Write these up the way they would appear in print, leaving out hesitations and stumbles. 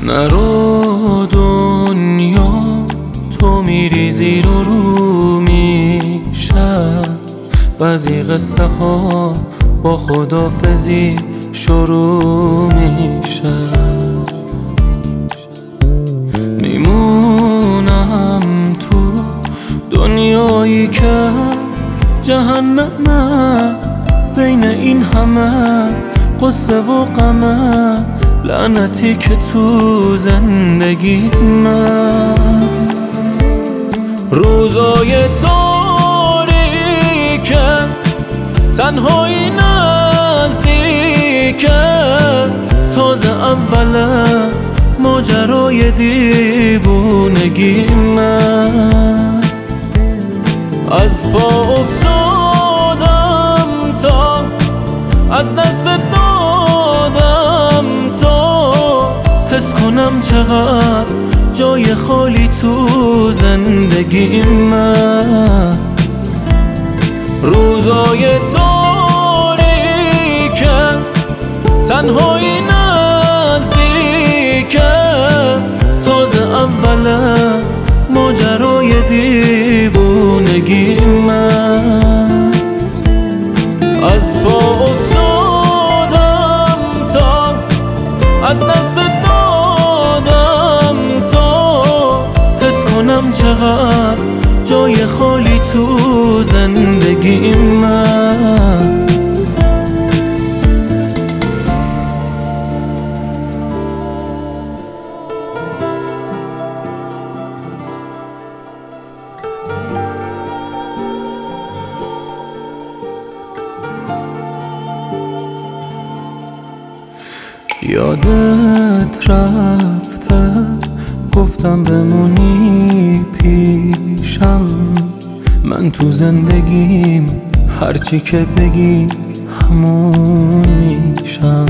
نرو دنیا تو میری زیر و رو میشه، بعضی قصه ها با خدافزی شروع میشه. میمونم تو دنیایی که جهنمه، بین این همه قصه و غمه، لعنتی که تو زندگی من. روزای تاریکه، تنهایی نزدیکه، تازه اوله ماجرای دیوونگی من. از پا افتادم تا از دست دادم تا حس کنم چقدر جای خالی تو زندگی من. روزای تاریکه، تنهایی نزدیکه، تازه اوله ماجرای دیوونگی من. از پا افتادم تا از دست دادم تا حس کنم چقدر جای خالی تو زندگی من. یادت رفته گفتم بمونی پیشم، من تو زندگیم هرچی که بگی همون میشم.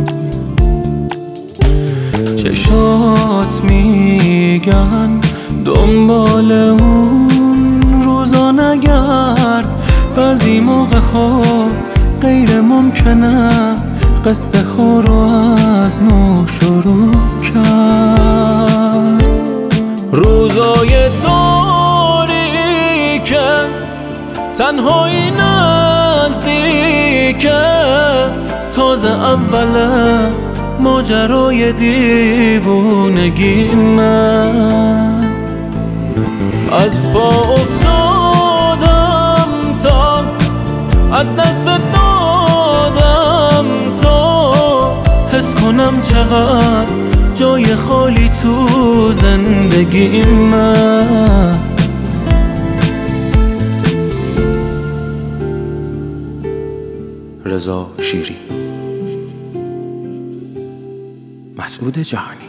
چشات میگن دنبال اون روزا نگرد، بعضی موقع ها غیر ممکنه قصه ها رو از نو شروع کرد. روزای تاریکه، تنهایی نزدیکه، تازه اوله ماجرای دیوونگی من. از پا افتادم تا از دست دادم تا حس کنم چقدر جای خالی تو زندگی من. رضا شیری، مسعود جهانی.